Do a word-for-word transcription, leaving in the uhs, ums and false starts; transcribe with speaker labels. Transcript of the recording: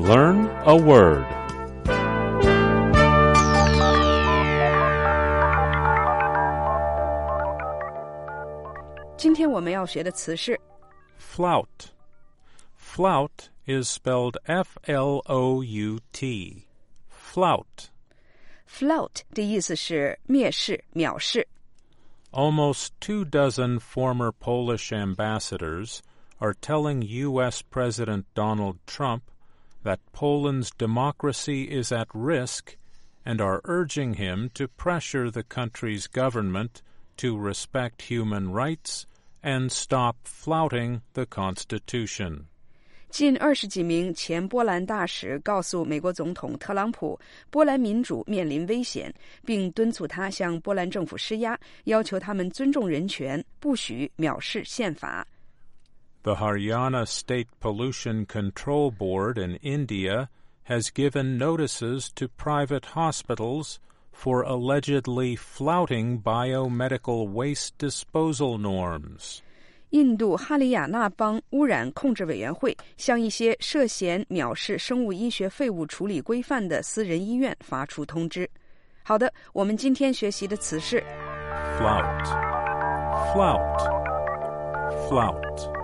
Speaker 1: Learn a word.
Speaker 2: Today 今天我们要学的词是
Speaker 1: Flout. Flout is spelled F L O U T. Flout.
Speaker 2: flout 的意思是蔑视、藐视。
Speaker 1: Almost two dozen former Polish ambassadors are telling U S President Donald Trump that Poland's democracy is at risk and are urging him to pressure the country's government to respect human rights and stop flouting the Constitution.
Speaker 2: 近二十几名前波兰大使告诉美国总统特朗普，波兰民主面临危险，并敦促他向波兰政府施压，要求他们尊重人权，不许藐视宪法。
Speaker 1: The Haryana State Pollution Control Board in India has given notices to private hospitals for allegedly flouting biomedical waste disposal norms.
Speaker 2: 印度哈里亚纳邦污染控制委员会向一些涉嫌藐视生物医学废物处理规范的私人医院发出通知。好的，我们今天学习的词是
Speaker 1: Flout. Flout. Flout.